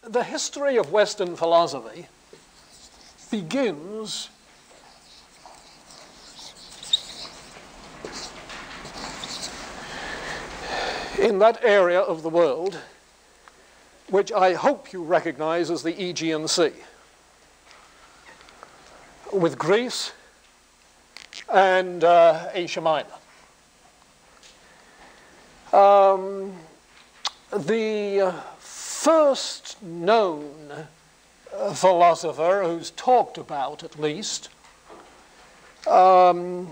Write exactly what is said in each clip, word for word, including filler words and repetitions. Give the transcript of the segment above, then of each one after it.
the history of Western philosophy begins in that area of the world which I hope you recognize as the Aegean Sea, with Greece and uh, Asia Minor. Um, the uh, first known uh, philosopher who's talked about, at least, um,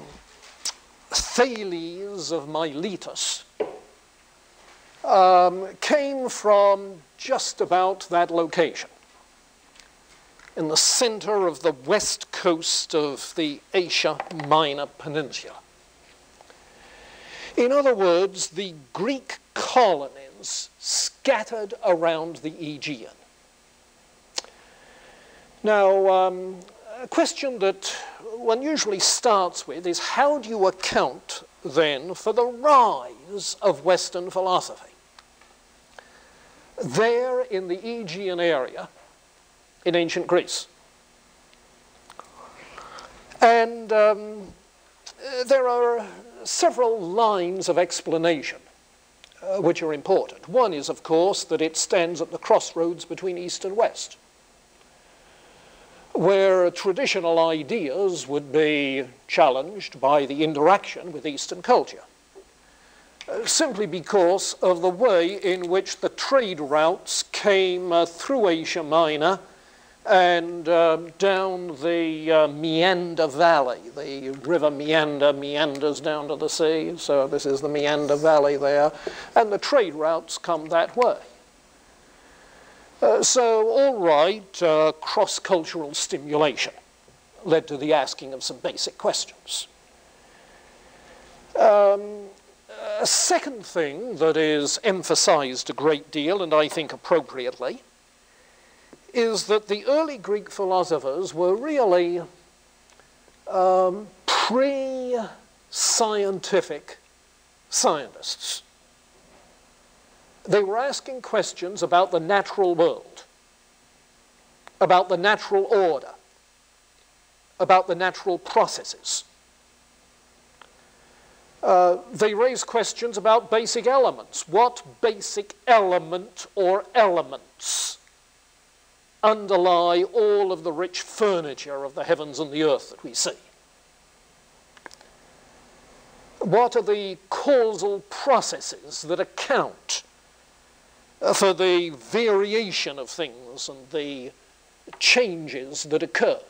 Thales of Miletus, um, came from just about that location, in the center of the west coast of the Asia Minor Peninsula. In other words, the Greek colonies scattered around the Aegean. Now, um, a question that one usually starts with is, how do you account then for the rise of Western philosophy? There in the Aegean area in ancient Greece. And um, there are several lines of explanation uh, which are important. One is, of course, that it stands at the crossroads between East and West, where traditional ideas would be challenged by the interaction with Eastern culture, uh, simply because of the way in which the trade routes came uh, through Asia Minor and uh, down the uh, Meander Valley. The river Meander meanders down to the sea, so this is the Meander Valley there, and the trade routes come that way. Uh, so, all right, uh, cross-cultural stimulation led to the asking of some basic questions. Um, a second thing that is emphasized a great deal, and I think appropriately, is that the early Greek philosophers were really um, pre-scientific scientists. They were asking questions about the natural world, about the natural order, about the natural processes. Uh, they raised questions about basic elements. What basic element or elements underlie all of the rich furniture of the heavens and the earth that we see? What are the causal processes that account for the variation of things and the changes that occur?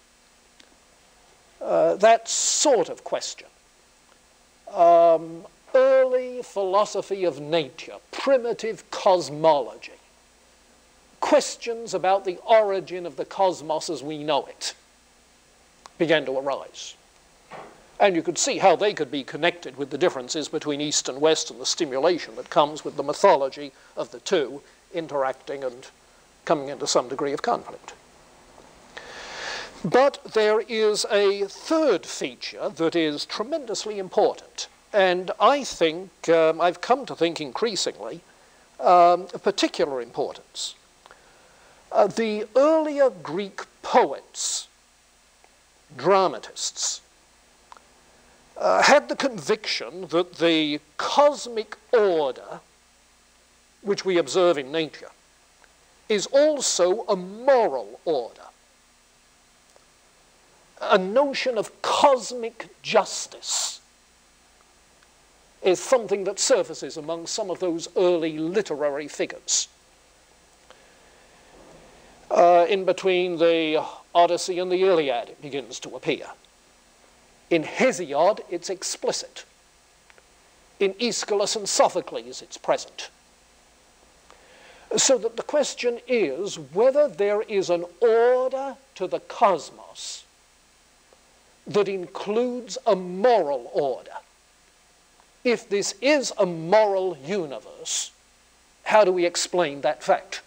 Uh, that sort of question. Um, early philosophy of nature, primitive cosmology, questions about the origin of the cosmos as we know it began to arise. And you could see how they could be connected with the differences between East and West and the stimulation that comes with the mythology of the two interacting and coming into some degree of conflict. But there is a third feature that is tremendously important, and I think, um, I've come to think increasingly, um, a particular importance. Uh, the earlier Greek poets, dramatists, uh, had the conviction that the cosmic order which we observe in nature is also a moral order. A notion of cosmic justice is something that surfaces among some of those early literary figures. Uh, in between the Odyssey and the Iliad, it begins to appear. In Hesiod, it's explicit. In Aeschylus and Sophocles, it's present. So that the question is whether there is an order to the cosmos that includes a moral order. If this is a moral universe, how do we explain that fact?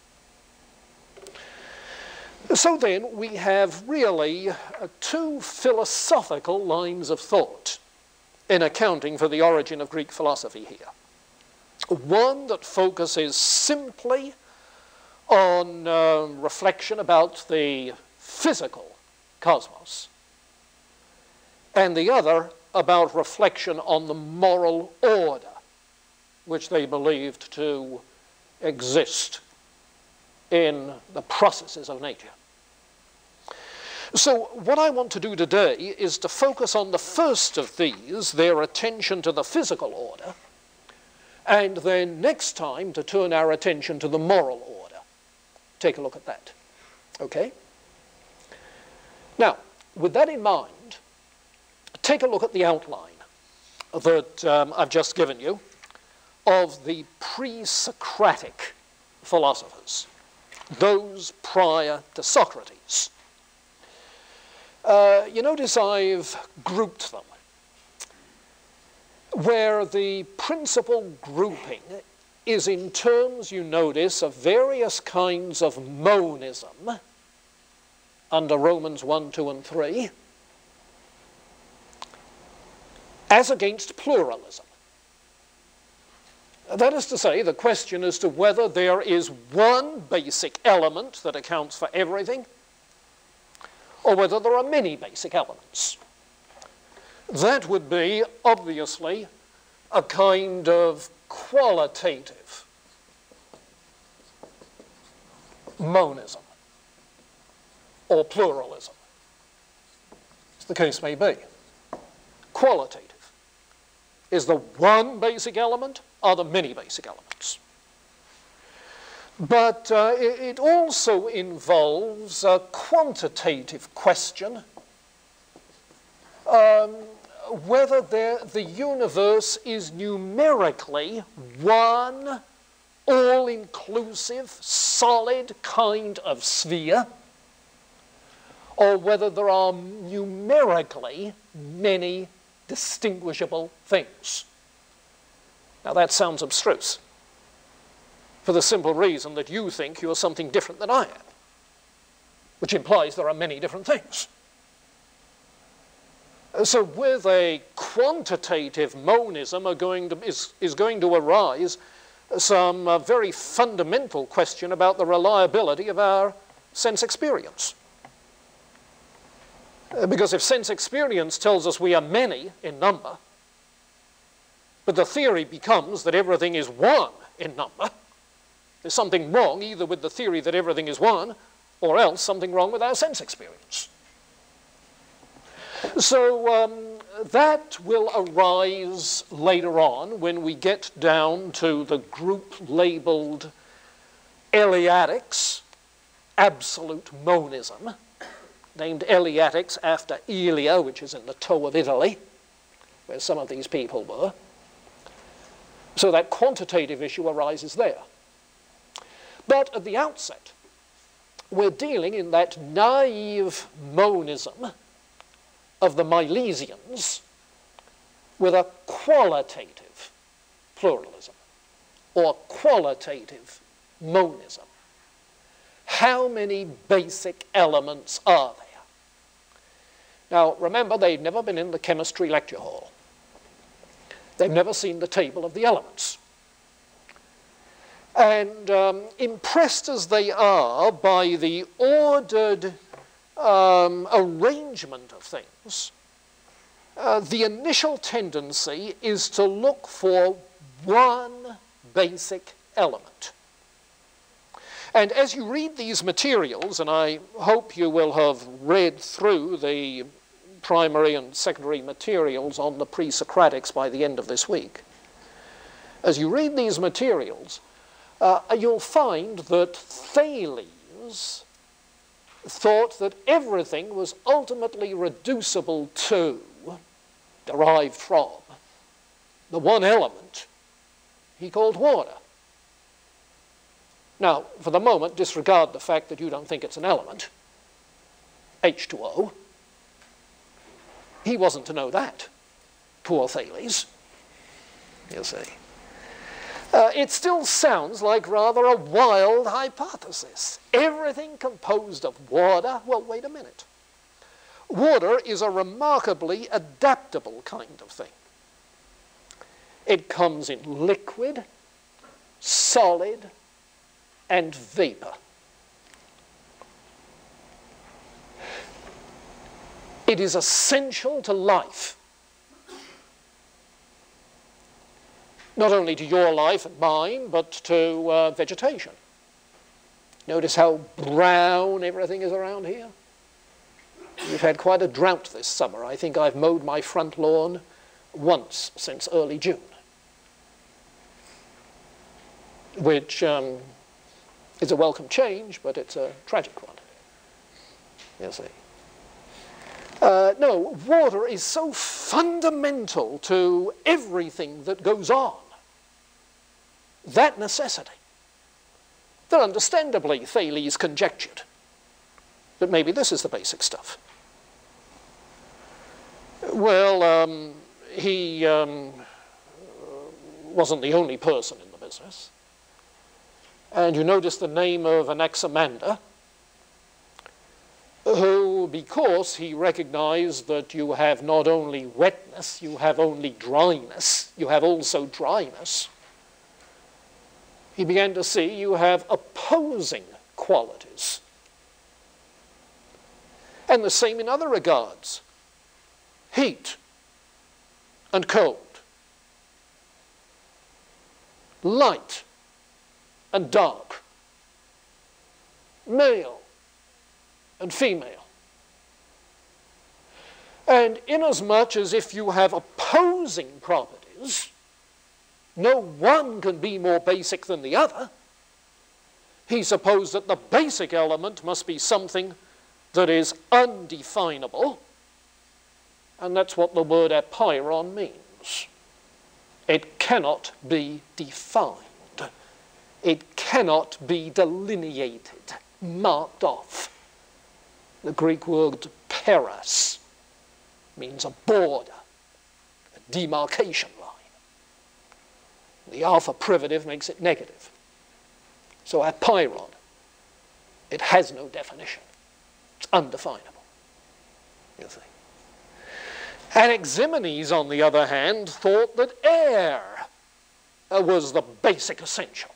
So then we have really uh, two philosophical lines of thought in accounting for the origin of Greek philosophy here. One that focuses simply on uh, reflection about the physical cosmos, and the other about reflection on the moral order which they believed to exist in the processes of nature. So what I want to do today is to focus on the first of these, their attention to the physical order, and then next time to turn our attention to the moral order. Take a look at that. Okay? Now, with that in mind, take a look at the outline that um, I've just given you of the pre-Socratic philosophers, those prior to Socrates. Uh, you notice I've grouped them, where the principal grouping is in terms, you notice, of various kinds of monism under Romans one, two, and three, as against pluralism. That is to say, the question as to whether there is one basic element that accounts for everything, or whether there are many basic elements. That would be, obviously, a kind of qualitative monism, or pluralism, as the case may be. Qualitative. Is the one basic element, or the many basic elements? But uh, it, it also involves a quantitative question, um, whether there, the universe is numerically one all-inclusive, solid kind of sphere, or whether there are numerically many distinguishable things. Now that sounds abstruse, for the simple reason that you think you're something different than I am, which implies there are many different things. So with a quantitative monism are going to, is, is going to arise some uh, very fundamental question about the reliability of our sense experience. Uh, because if sense experience tells us we are many in number, but the theory becomes that everything is one in number, there's something wrong either with the theory that everything is one, or else something wrong with our sense experience. So um, that will arise later on when we get down to the group labeled Eleatics, absolute monism, named Eleatics after Elia, which is in the toe of Italy, where some of these people were. So that quantitative issue arises there. But at the outset, we're dealing in that naive monism of the Milesians with a qualitative pluralism or qualitative monism. How many basic elements are there? Now, remember, they've never been in the chemistry lecture hall. They've never seen the table of the elements. And um, impressed as they are by the ordered um, arrangement of things, uh, the initial tendency is to look for one basic element. And as you read these materials, and I hope you will have read through the primary and secondary materials on the pre-Socratics by the end of this week, as you read these materials, uh, you'll find that Thales thought that everything was ultimately reducible to, derived from, the one element he called water. Now, for the moment, disregard the fact that you don't think it's an element, H two O. He wasn't to know that, poor Thales, you see. Uh, it still sounds like rather a wild hypothesis. Everything composed of water? Well, wait a minute. Water is a remarkably adaptable kind of thing. It comes in liquid, solid, and vapor. It is essential to life, not only to your life and mine, but to uh, vegetation. Notice how brown everything is around here? We've had quite a drought this summer. I think I've mowed my front lawn once since early June, which um, is a welcome change, but it's a tragic one, you see. Uh, no, water is so fundamental to everything that goes on. That necessity. That understandably Thales conjectured that maybe this is the basic stuff. Well, um, he um, wasn't the only person in the business. And you notice the name of Anaximander, who, because he recognized that you have not only wetness, you have only dryness, you have also dryness, he began to see you have opposing qualities. And the same in other regards. Heat and cold. Light and dark. Male and female. And inasmuch as if you have opposing properties, no one can be more basic than the other, he supposed that the basic element must be something that is undefinable, and that's what the word apeiron means. It cannot be defined. It cannot be delineated, marked off. The Greek word peras means a border, a demarcation line. The alpha privative makes it negative. So apeiron, it has no definition. It's undefinable, you see. Anaximenes, on the other hand, thought that air was the basic essential.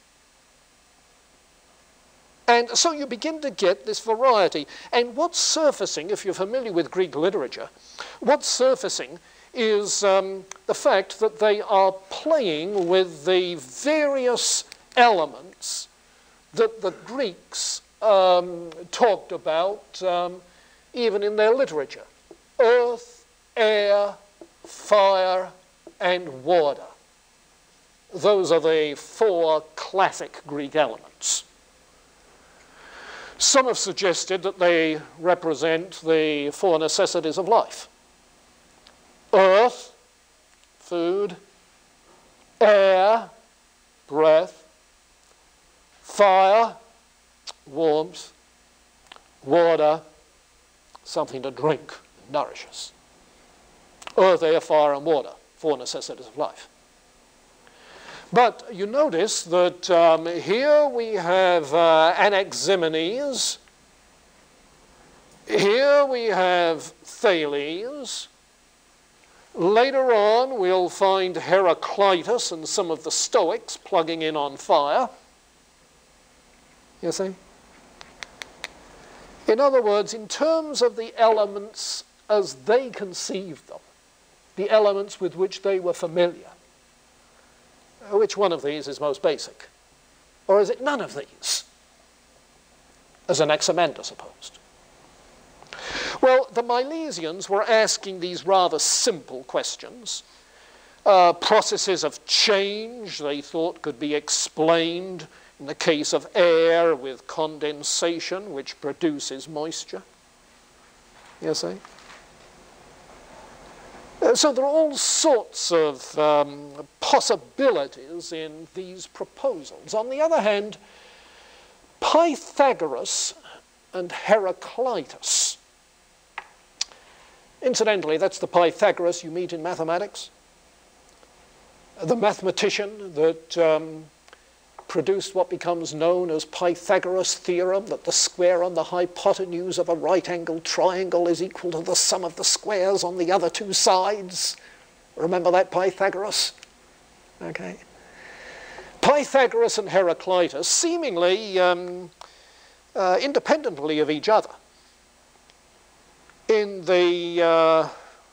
And so you begin to get this variety. And what's surfacing, if you're familiar with Greek literature, what's surfacing is um, the fact that they are playing with the various elements that the Greeks um, talked about um, even in their literature. Earth, air, fire, and water. Those are the four classic Greek elements. Some have suggested that they represent the four necessities of life. Earth, food, air, breath, fire, warmth, water, something to drink and nourish us. Earth, air, fire, and water, four necessities of life. But you notice that um, here we have uh, Anaximenes, here we have Thales. Later on, we'll find Heraclitus and some of the Stoics plugging in on fire. You see? In other words, in terms of the elements as they conceived them, the elements with which they were familiar, which one of these is most basic? Or is it none of these, as Anaximander supposed? Well, the Milesians were asking these rather simple questions. Uh, processes of change, they thought, could be explained in the case of air with condensation, which produces moisture. You see? Uh, so there are all sorts of um, possibilities in these proposals. On the other hand, Pythagoras and Heraclitus. Incidentally, that's the Pythagoras you meet in mathematics. The mathematician that um, produced what becomes known as Pythagoras' theorem, that the square on the hypotenuse of a right-angled triangle is equal to the sum of the squares on the other two sides. Remember that Pythagoras? Okay. Pythagoras and Heraclitus, seemingly um, uh, independently of each other, in the uh,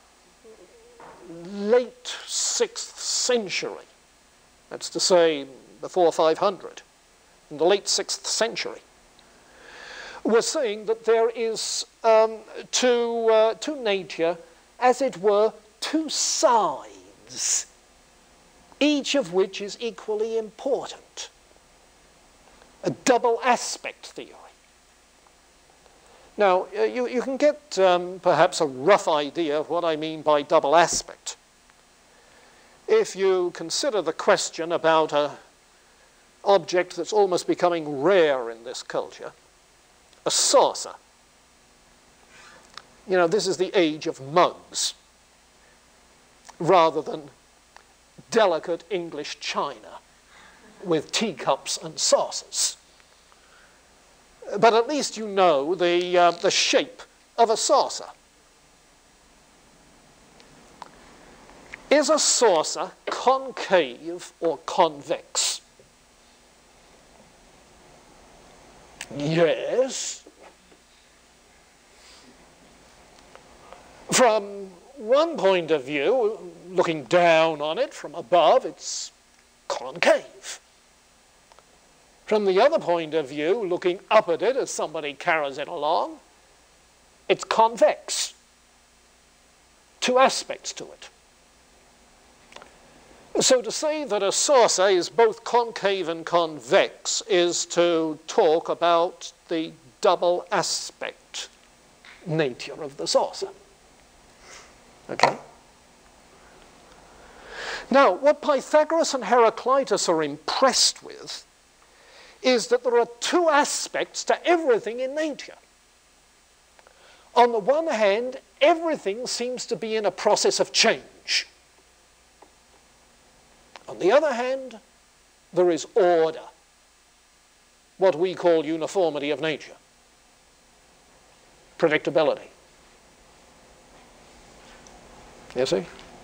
late sixth century, that's to say before five hundred, in the late sixth century, were saying that there is um, to, uh, to nature, as it were, two sides, each of which is equally important. A double aspect theory. Now, uh, you, you can get um, perhaps a rough idea of what I mean by double aspect if you consider the question about an object that's almost becoming rare in this culture, a saucer. You know, this is the age of mugs rather than delicate English china with teacups and saucers. But at least you know the, uh, the shape of a saucer. Is a saucer concave or convex? Yes. From one point of view, looking down on it from above, it's concave. From the other point of view, looking up at it as somebody carries it along, it's convex. Two aspects to it. So to say that a saucer is both concave and convex is to talk about the double aspect nature of the saucer. Okay? Now, what Pythagoras and Heraclitus are impressed with is that there are two aspects to everything in nature. On the one hand, everything seems to be in a process of change. On the other hand, there is order, what we call uniformity of nature, predictability. You see?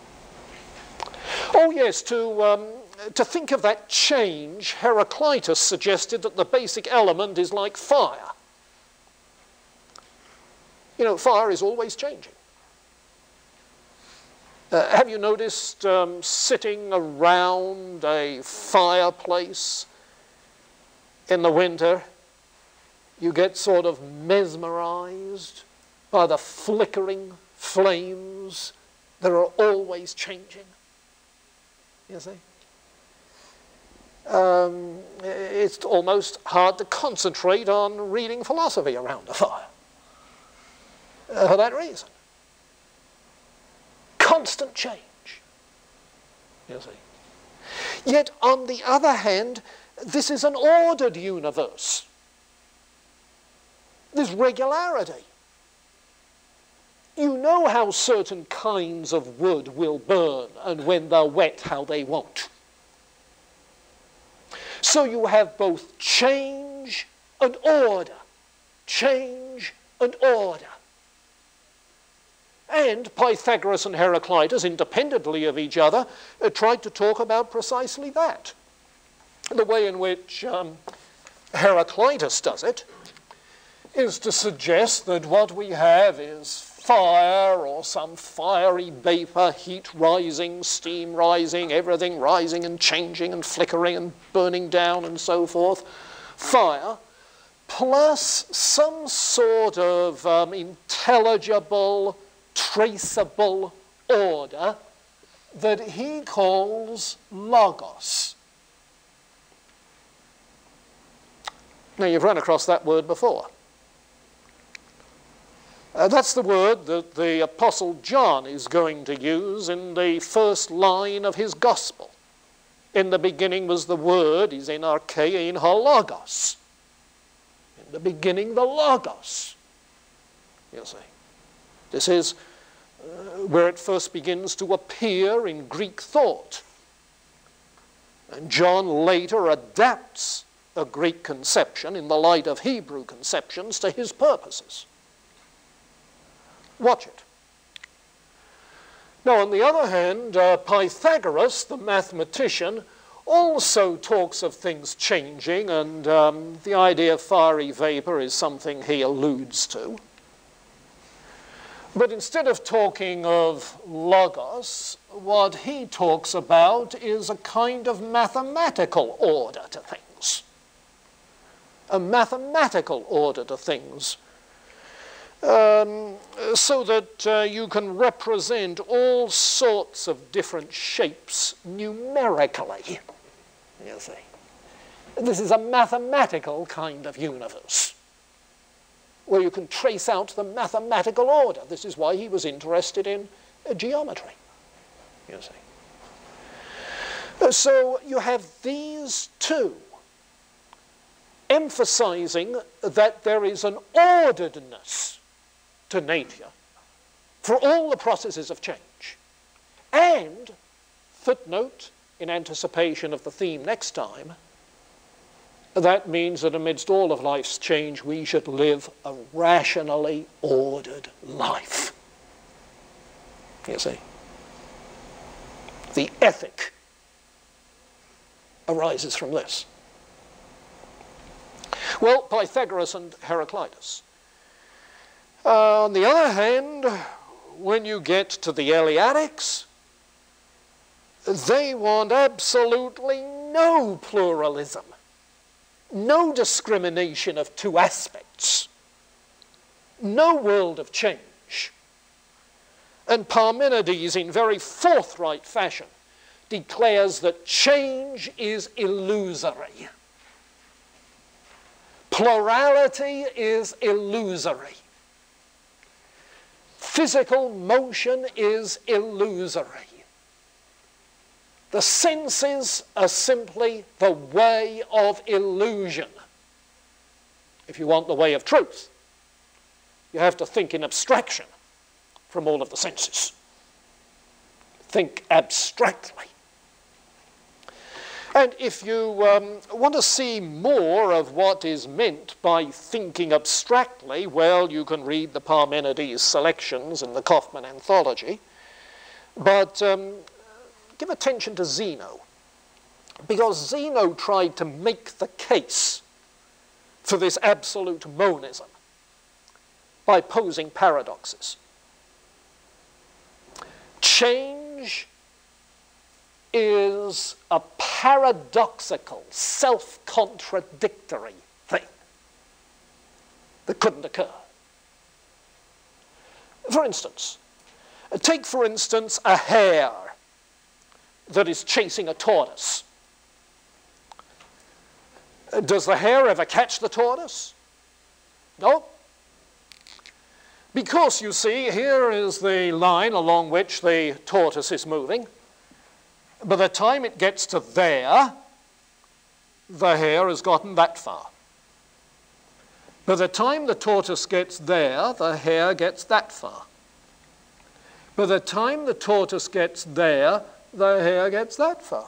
Oh yes, to, um, to think of that change, Heraclitus suggested that the basic element is like fire. You know, fire is always changing. Uh, have you noticed um, sitting around a fireplace in the winter, you get sort of mesmerized by the flickering flames that are always changing? You see? Um, it's almost hard to concentrate on reading philosophy around a fire. Uh, for that reason. Constant change. You see? Yet, on the other hand, this is an ordered universe. There's regularity. You know how certain kinds of wood will burn, and when they're wet, how they won't. So you have both change and order. Change and order. And Pythagoras and Heraclitus, independently of each other, uh, tried to talk about precisely that. The way in which um, Heraclitus does it is to suggest that what we have is fire or some fiery vapor, heat rising, steam rising, everything rising and changing and flickering and burning down and so forth. Fire, plus some sort of um, intelligible, traceable order that he calls logos. Now, you've run across that word before. Uh, that's the word that the Apostle John is going to use in the first line of his gospel. In the beginning was the Word, is in arche, in ho logos. In the beginning, the logos. You see. This is uh, where it first begins to appear in Greek thought. And John later adapts a Greek conception in the light of Hebrew conceptions to his purposes. Watch it. Now, on the other hand, uh, Pythagoras, the mathematician, also talks of things changing, and um, the idea of fiery vapor is something he alludes to. But instead of talking of logos, what he talks about is a kind of mathematical order to things. A mathematical order to things. Um, so that uh, you can represent all sorts of different shapes numerically, you see. This is a mathematical kind of universe, where you can trace out the mathematical order. This is why he was interested in uh, geometry, you see. Uh, so you have these two, emphasizing that there is an orderedness to nature for all the processes of change. And, footnote, in anticipation of the theme next time, that means that amidst all of life's change, we should live a rationally ordered life. You see? The ethic arises from this. Well, Pythagoras and Heraclitus. Uh, on the other hand, when you get to the Eleatics, they want absolutely no pluralism, no discrimination of two aspects, no world of change. And Parmenides, in very forthright fashion, declares that change is illusory. Plurality is illusory. Physical motion is illusory. The senses are simply the way of illusion. If you want the way of truth, you have to think in abstraction from all of the senses. Think abstractly. And if you um, want to see more of what is meant by thinking abstractly, well, you can read the Parmenides selections in the Kaufmann Anthology. But um, give attention to Zeno, because Zeno tried to make the case for this absolute monism by posing paradoxes. Change is a paradoxical, self-contradictory thing that couldn't occur. For instance, take for instance a hare that is chasing a tortoise. Does the hare ever catch the tortoise? No. Because, you see, here is the line along which the tortoise is moving. By the time it gets to there, the hare has gotten that far. By the time the tortoise gets there, the hare gets that far. By the time the tortoise gets there, the hare gets that far.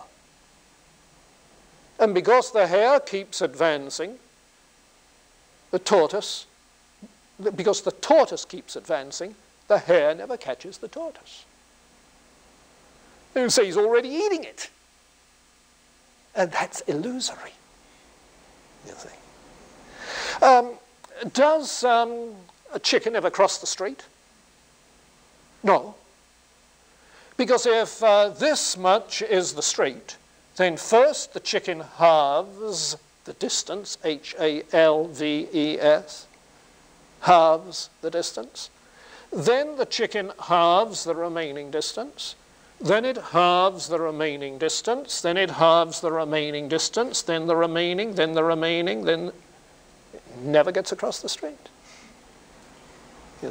And because the hare keeps advancing, the tortoise, because the tortoise keeps advancing, the hare never catches the tortoise. You say he's already eating it. And that's illusory, you see. Um, does um, a chicken ever cross the street? No. Because if uh, this much is the street, then first the chicken halves the distance, H A L V E S, halves the distance. Then the chicken halves the remaining distance. Then it halves the remaining distance, then it halves the remaining distance, then the remaining, then the remaining, then it never gets across the street. You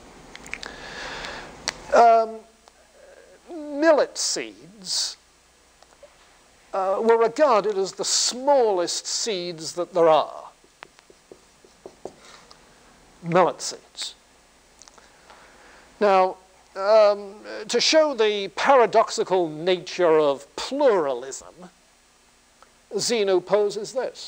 see? Um, millet seeds uh, were regarded as the smallest seeds that there are. Millet seeds. Now, Um, to show the paradoxical nature of pluralism, Zeno poses this.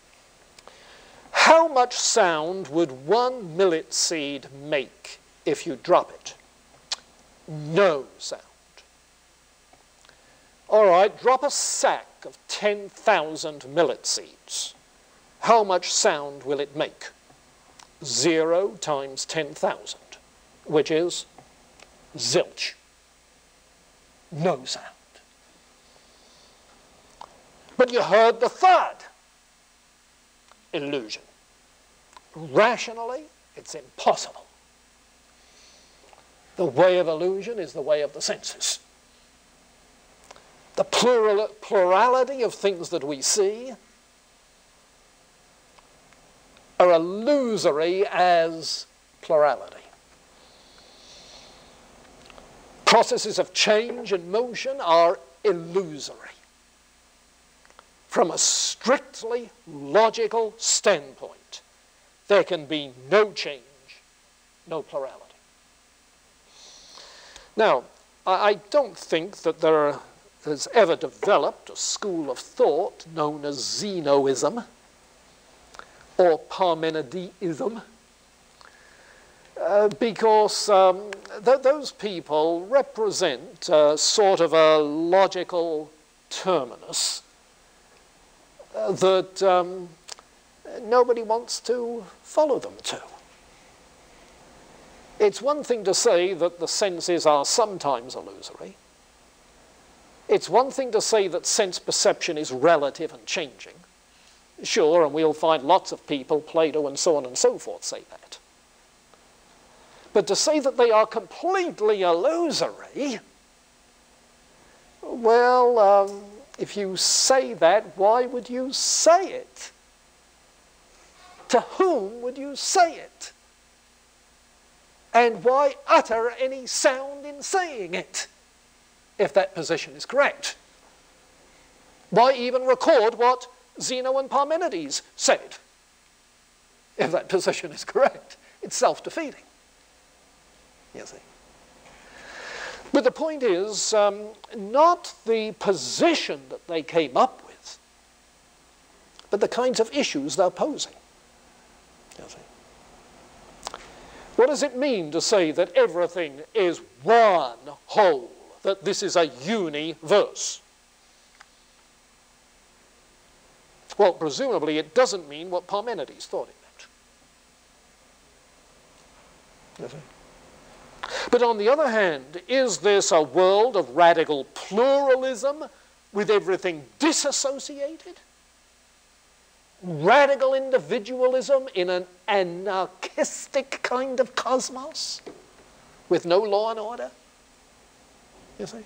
How much sound would one millet seed make if you drop it? No sound. all right, drop a sack of ten thousand millet seeds. How much sound will it make? Zero times ten thousand, which is zilch. No sound. But you heard the third. Illusion. Rationally, it's impossible. The way of illusion is the way of the senses. The plural, plurality of things that we see are illusory as plurality. Processes of change and motion are illusory. From a strictly logical standpoint, there can be no change, no plurality. Now, I don't think that there has ever developed a school of thought known as Zenoism or Parmenideism, uh, because um, th those people represent uh, sort of a logical terminus uh, that um, nobody wants to follow them to. It's one thing to say that the senses are sometimes illusory. It's one thing to say that sense perception is relative and changing. Sure, and we'll find lots of people, Plato and so on and so forth, say that. But to say that they are completely illusory, well, um, if you say that, why would you say it? To whom would you say it? And why utter any sound in saying it, if that position is correct? Why even record what Zeno and Parmenides said, if that position is correct? It's self-defeating, you see. But the point is, um, not the position that they came up with, but the kinds of issues they're posing, you see. What does it mean to say that everything is one whole, that this is a universe? Well, presumably it doesn't mean what Parmenides thought it meant. But on the other hand, is this a world of radical pluralism with everything disassociated? Radical individualism in an anarchistic kind of cosmos with no law and order? You see?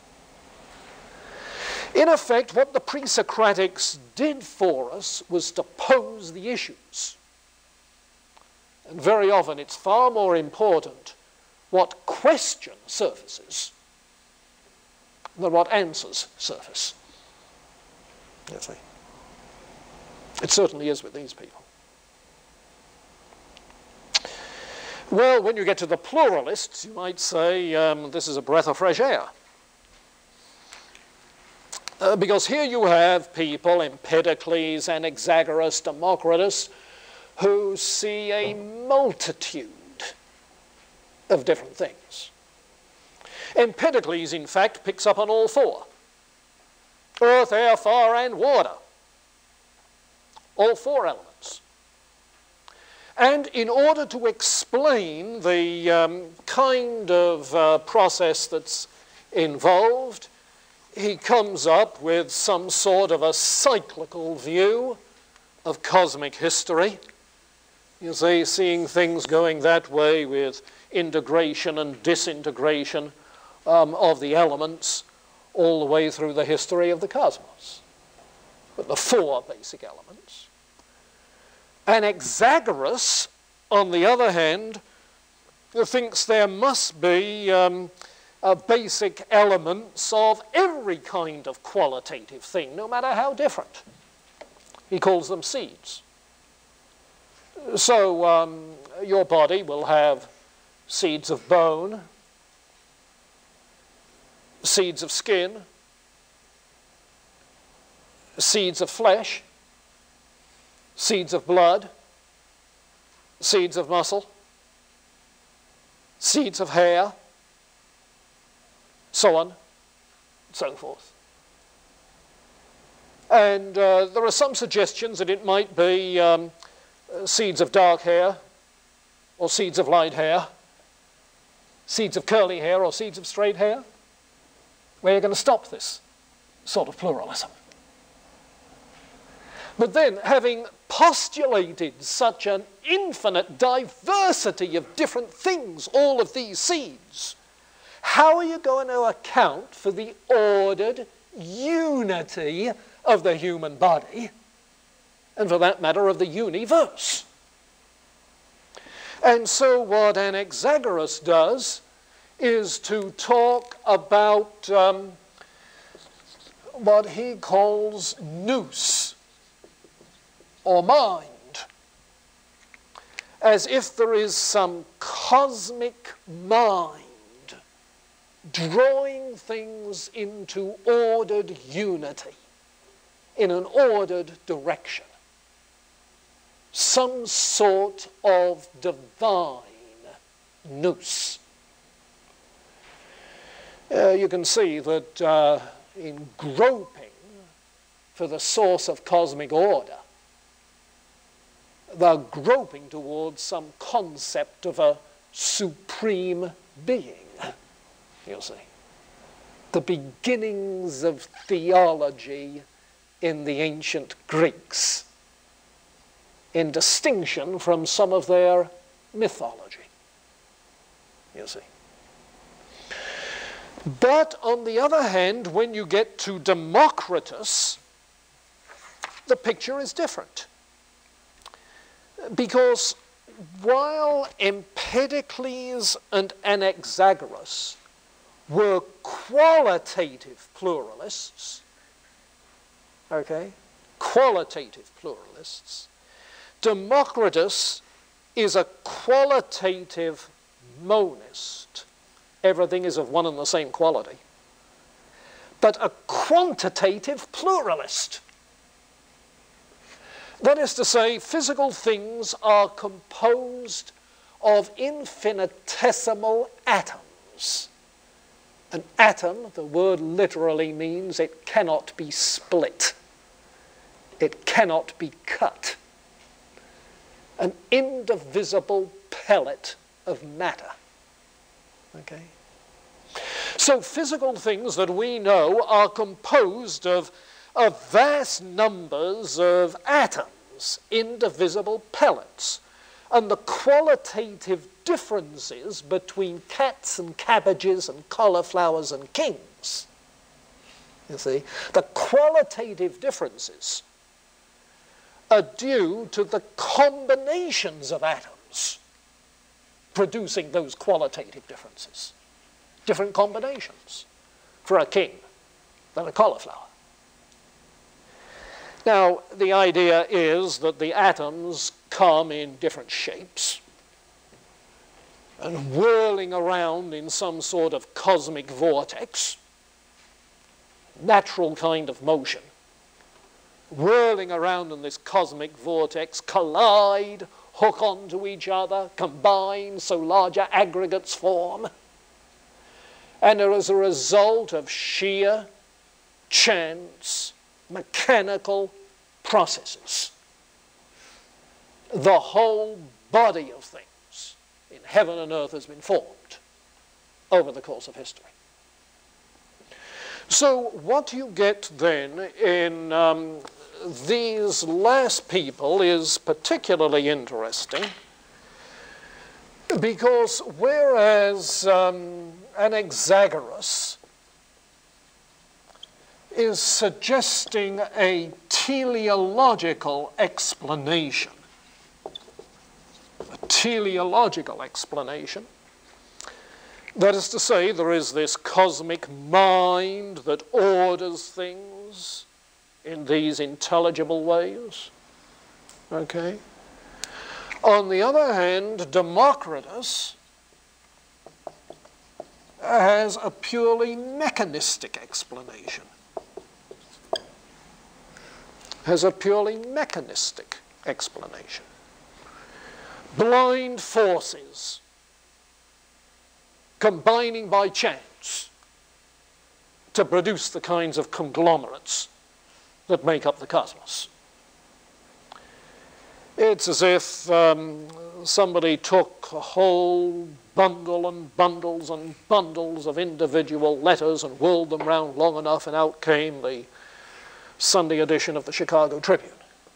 In effect, what the pre-Socratics did for us was to pose the issues. And very often it's far more important what question surfaces than what answers surface. You see? It certainly is with these people. Well, when you get to the pluralists, you might say um, this is a breath of fresh air. Uh, because here you have people, Empedocles, Anaxagoras, Democritus, who see a multitude of different things. Empedocles, in fact, picks up on all four: earth, air, fire, and water. All four elements. And in order to explain the um, kind of uh, process that's involved, he comes up with some sort of a cyclical view of cosmic history. You see, seeing things going that way with integration and disintegration um, of the elements all the way through the history of the cosmos. But the four basic elements. Anaxagoras, on the other hand, thinks there must be um, uh, basic elements of every kind of qualitative thing, no matter how different. He calls them seeds. So um, your body will have seeds of bone, seeds of skin, seeds of flesh, seeds of blood, seeds of muscle, seeds of hair, so on and so forth. And uh, there are some suggestions that it might be um, seeds of dark hair, or seeds of light hair, seeds of curly hair, or seeds of straight hair. Where are you going to stop this sort of pluralism? But then, having postulated such an infinite diversity of different things, all of these seeds, how are you going to account for the ordered unity of the human body, and for that matter, of the universe? And so what Anaxagoras does is to talk about um, what he calls nous, or mind, as if there is some cosmic mind drawing things into ordered unity, in an ordered direction. Some sort of divine nous. Uh, you can see that uh, in groping for the source of cosmic order, they're groping towards some concept of a supreme being, you'll see. The beginnings of theology in the ancient Greeks, in distinction from some of their mythology, you see. But on the other hand, when you get to Democritus, the picture is different. Because while Empedocles and Anaxagoras were qualitative pluralists, okay, qualitative pluralists, Democritus is a qualitative monist. Everything is of one and the same quality. But a quantitative pluralist. That is to say, physical things are composed of infinitesimal atoms. An atom, the word literally means it cannot be split. It cannot be cut. An indivisible pellet of matter. Okay? So physical things that we know are composed of, of vast numbers of atoms, indivisible pellets. And the qualitative differences between cats and cabbages and cauliflowers and kings, you see, the qualitative differences are due to the combinations of atoms producing those qualitative differences. Different combinations for a king than a cauliflower. Now, the idea is that the atoms come in different shapes and whirling around in some sort of cosmic vortex, natural kind of motion, whirling around in this cosmic vortex, collide, hook onto each other, combine so larger aggregates form. And as a result of sheer chance, mechanical processes, the whole body of things in heaven and earth has been formed over the course of history. So what you get then in um, these last people is particularly interesting, because whereas um, Anaxagoras is suggesting a teleological explanation, a teleological explanation, that is to say, there is this cosmic mind that orders things in these intelligible ways, okay? On the other hand, Democritus has a purely mechanistic explanation. Has a purely mechanistic explanation. Blind forces combining by chance to produce the kinds of conglomerates that make up the cosmos. It's as if um, somebody took a whole bundle and bundles and bundles of individual letters and whirled them round long enough, and out came the Sunday edition of the Chicago Tribune.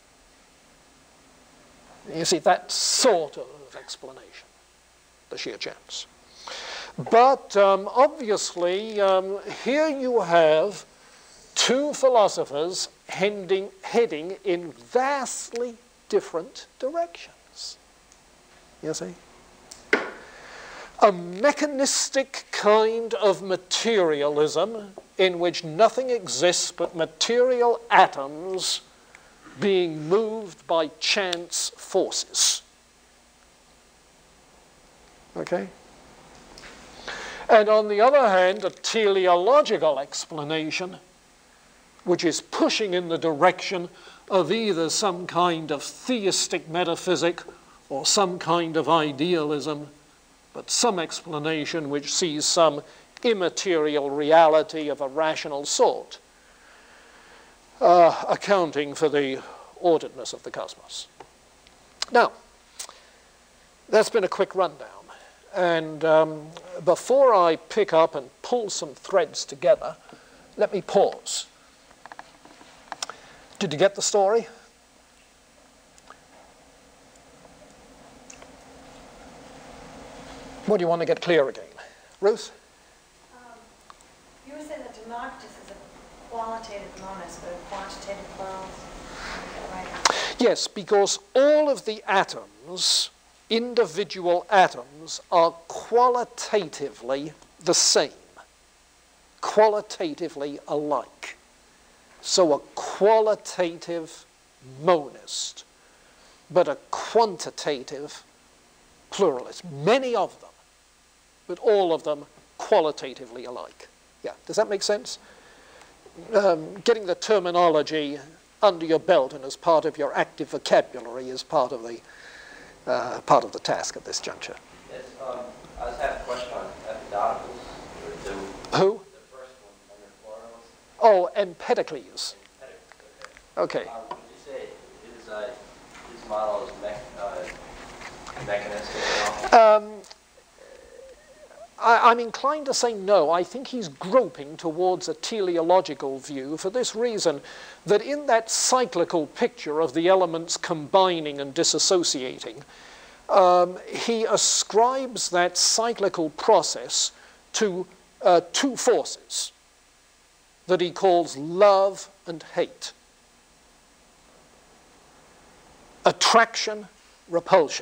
You see, that sort of explanation, the sheer chance. But um, obviously, um, here you have two philosophers heading, heading in vastly different directions. You see? A mechanistic kind of materialism in which nothing exists but material atoms being moved by chance forces. Okay? And on the other hand, a teleological explanation which is pushing in the direction of either some kind of theistic metaphysic or some kind of idealism, but some explanation which sees some immaterial reality of a rational sort, uh, accounting for the orderedness of the cosmos. Now, that's been a quick rundown. And um, before I pick up and pull some threads together, let me pause. Did you get the story? What do you want to get clear again? Ruth? Um, you were saying that Democritus is a qualitative monist, but a quantitative pluralist. Is that right? Yes, because all of the atoms, individual atoms, are qualitatively the same, qualitatively alike. So a qualitative monist, but a quantitative pluralist. Many of them, but all of them qualitatively alike. Yeah, does that make sense? Um, getting the terminology under your belt and as part of your active vocabulary is part of the uh, part of the task at this juncture. Yes, um, I just have a question on Empedocles. Who? The first one, under pluralist. Oh, Empedocles. Okay. Okay. Um, would you say his, uh, his model is mech, uh, mechanistic? Um, I, I'm inclined to say no. I think he's groping towards a teleological view for this reason, that in that cyclical picture of the elements combining and disassociating, um, he ascribes that cyclical process to uh, two forces that he calls love and hate. Attraction, repulsion.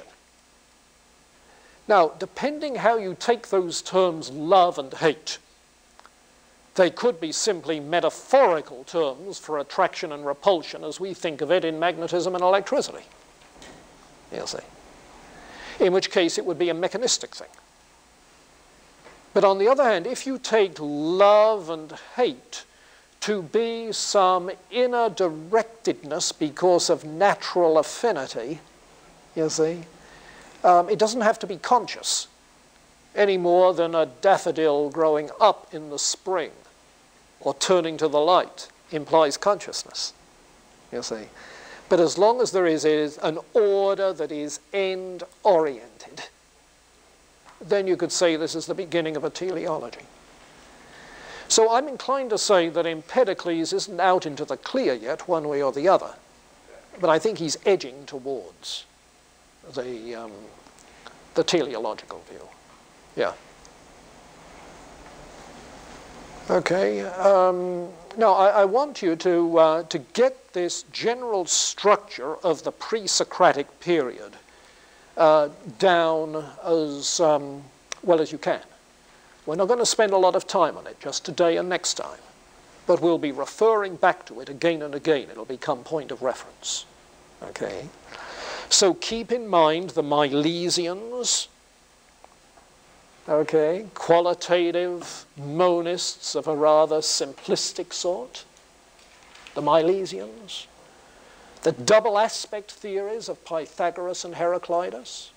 Now, depending how you take those terms, love and hate, they could be simply metaphorical terms for attraction and repulsion as we think of it in magnetism and electricity. You'll see. In which case it would be a mechanistic thing. But on the other hand, if you take love and hate to be some inner directedness because of natural affinity, you see, um, it doesn't have to be conscious any more than a daffodil growing up in the spring or turning to the light implies consciousness, you see. But as long as there is, is an order that is end-oriented, then you could say this is the beginning of a teleology. So I'm inclined to say that Empedocles isn't out into the clear yet, one way or the other. But I think he's edging towards the, um, the teleological view. Yeah. Okay. Um, now, I, I want you to, uh, to get this general structure of the pre-Socratic period uh, down as um, well as you can. We're not going to spend a lot of time on it, just today and next time. But we'll be referring back to it again and again. It'll become point of reference. Okay? So keep in mind the Milesians, okay, qualitative monists of a rather simplistic sort, the Milesians, the double aspect theories of Pythagoras and Heraclitus,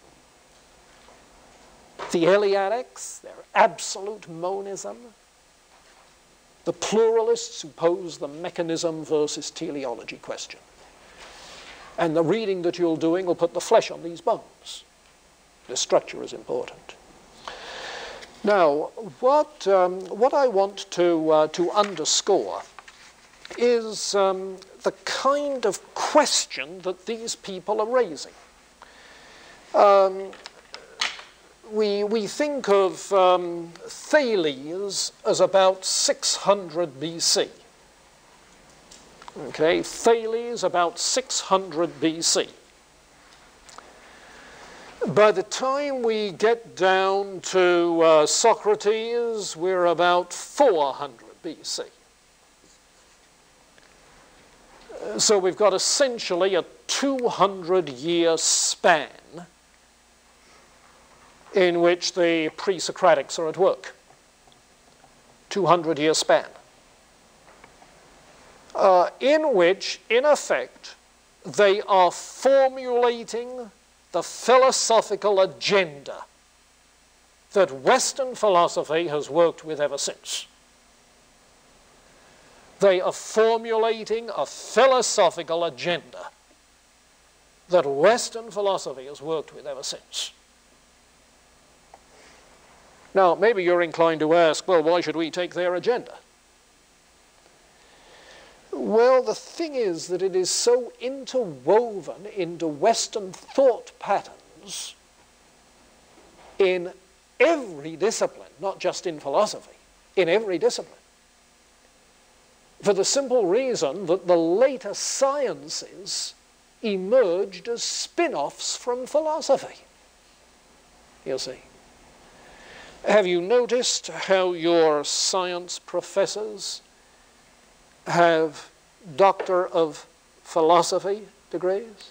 the Eleatics, their absolute monism, the pluralists who pose the mechanism versus teleology question. And the reading that you're doing will put the flesh on these bones. The structure is important. Now, what, um, what I want to, uh, to underscore is um, the kind of question that these people are raising. Um, we, we think of um, Thales as about six hundred B C. Okay, Thales about six hundred B C. By the time we get down to uh, Socrates, we're about four hundred B C. Uh, so we've got essentially a two hundred year span in which the pre-Socratics are at work. two hundred year span. Uh, in which, in effect, they are formulating the philosophical agenda that Western philosophy has worked with ever since. They are formulating a philosophical agenda that Western philosophy has worked with ever since. Now, maybe you're inclined to ask, well, why should we take their agenda? Well, the thing is that it is so interwoven into Western thought patterns in every discipline, not just in philosophy, in every discipline. For the simple reason that the later sciences emerged as spin-offs from philosophy. You see. Have you noticed how your science professors have Doctor of Philosophy degrees?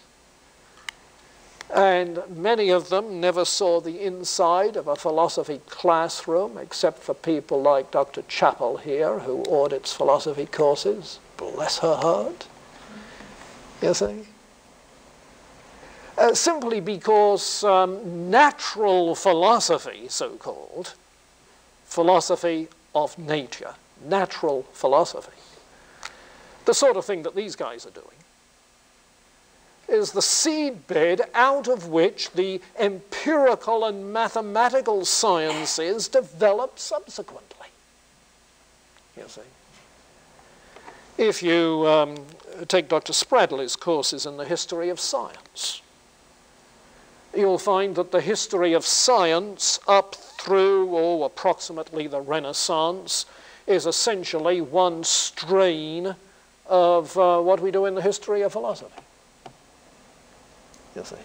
And many of them never saw the inside of a philosophy classroom, except for people like Doctor Chappell here, who audits philosophy courses. Bless her heart. You see? Uh, simply because um, natural philosophy, so-called, philosophy of nature, natural philosophy, the sort of thing that these guys are doing, is the seedbed out of which the empirical and mathematical sciences developed subsequently. You see. If you um, take Doctor Spradley's courses in the history of science, you'll find that the history of science up through, oh, approximately the Renaissance is essentially one strain of uh, what we do in the history of philosophy. You see.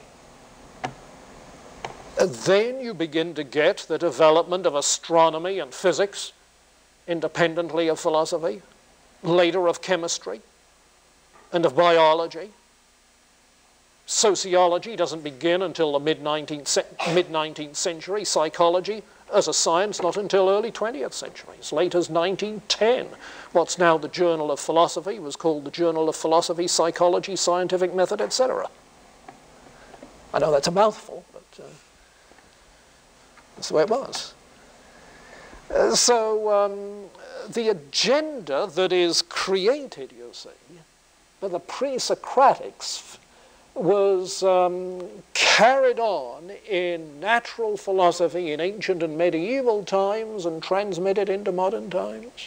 And then you begin to get the development of astronomy and physics independently of philosophy, later of chemistry and of biology. Sociology doesn't begin until the mid-nineteenth mid-nineteenth century. Psychology as a science not until early twentieth century, as late as nineteen ten. What's now the Journal of Philosophy was called the Journal of Philosophy, Psychology, Scientific Method, et cetera. I know that's a mouthful, but uh, that's the way it was. Uh, so um, the agenda that is created, you see, by the pre-Socratics was um, carried on in natural philosophy in ancient and medieval times and transmitted into modern times.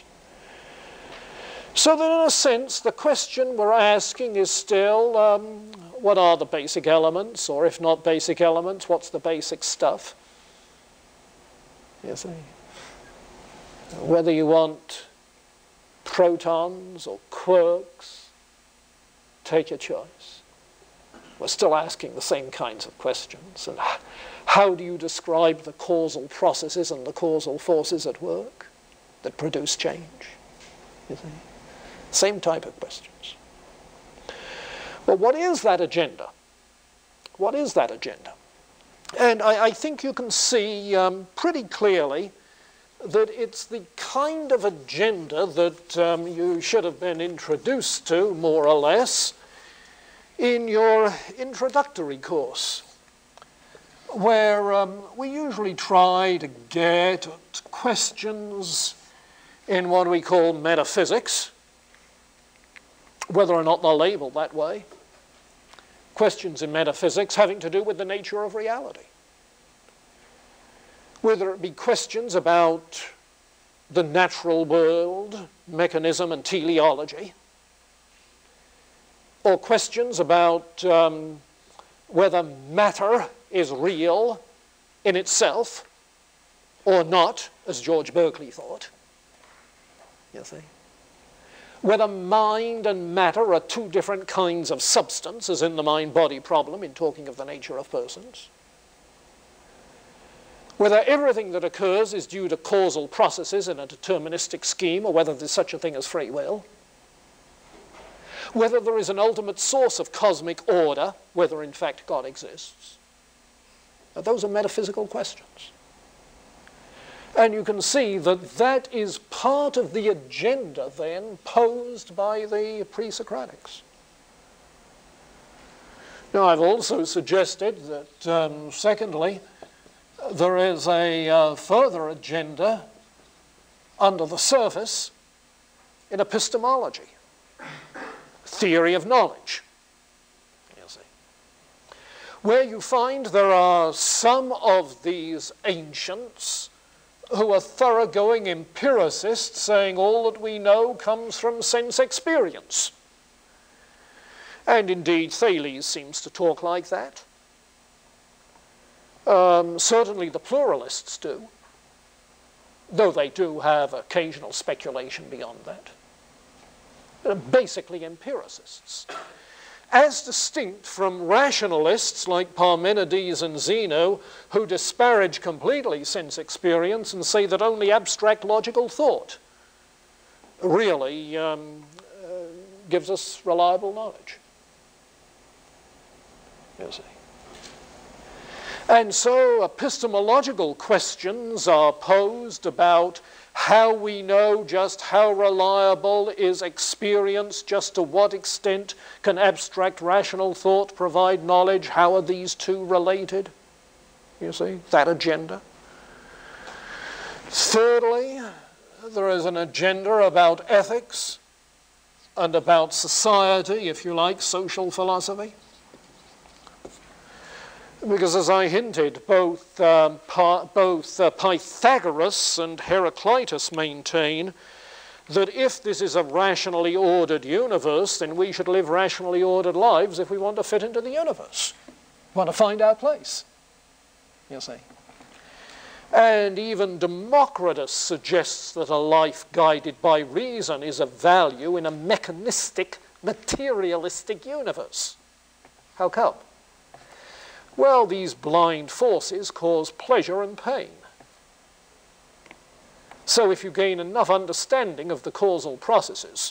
So that in a sense, the question we're asking is still, um, what are the basic elements? Or if not basic elements, what's the basic stuff? You see? Whether you want protons or quarks, take your choice. We're still asking the same kinds of questions. And how do you describe the causal processes and the causal forces at work that produce change? You see? Same type of questions. Well, what is that agenda? What is that agenda? And I, I think you can see um, pretty clearly that it's the kind of agenda that um, you should have been introduced to, more or less, in your introductory course, where um, we usually try to get at questions in what we call metaphysics, whether or not they're labeled that way. Questions in metaphysics having to do with the nature of reality. Whether it be questions about the natural world, mechanism and teleology, or questions about um, whether matter is real in itself or not, as George Berkeley thought. You see? Whether mind and matter are two different kinds of substance, as in the mind-body problem in talking of the nature of persons. Whether everything that occurs is due to causal processes in a deterministic scheme, or whether there's such a thing as free will. Whether there is an ultimate source of cosmic order, whether in fact God exists. Now, those are metaphysical questions. And you can see that that is part of the agenda then posed by the pre-Socratics. Now, I've also suggested that, um, secondly, there is a uh, further agenda under the surface in epistemology, theory of knowledge, you see, where you find there are some of these ancients who are thoroughgoing empiricists saying all that we know comes from sense experience. And indeed, Thales seems to talk like that. Um, certainly the pluralists do, though they do have occasional speculation beyond that. They're basically empiricists, as distinct from rationalists like Parmenides and Zeno, who disparage completely sense experience and say that only abstract logical thought really um, uh, gives us reliable knowledge. You see. And so epistemological questions are posed about how we know just how reliable is experience, just to what extent can abstract rational thought provide knowledge, how are these two related? You see, that agenda. Thirdly, there is an agenda about ethics and about society, if you like, social philosophy. Because, as I hinted, both, um, both uh, Pythagoras and Heraclitus maintain that if this is a rationally ordered universe, then we should live rationally ordered lives if we want to fit into the universe, want to find our place, you see. And even Democritus suggests that a life guided by reason is of value in a mechanistic, materialistic universe. How come? Well, these blind forces cause pleasure and pain. So if you gain enough understanding of the causal processes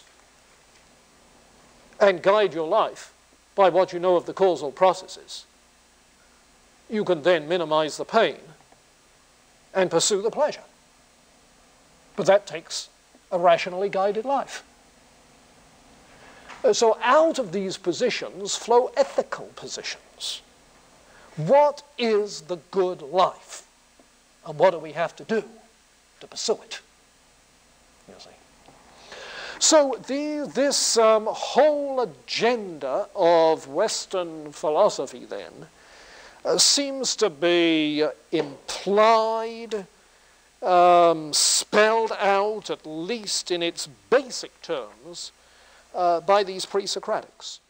and guide your life by what you know of the causal processes, you can then minimize the pain and pursue the pleasure. But that takes a rationally guided life. So out of these positions flow ethical positions. What is the good life? And what do we have to do to pursue it? You see. So the, this um, whole agenda of Western philosophy then uh, seems to be implied, um, spelled out, at least in its basic terms, uh, by these pre-Socratics.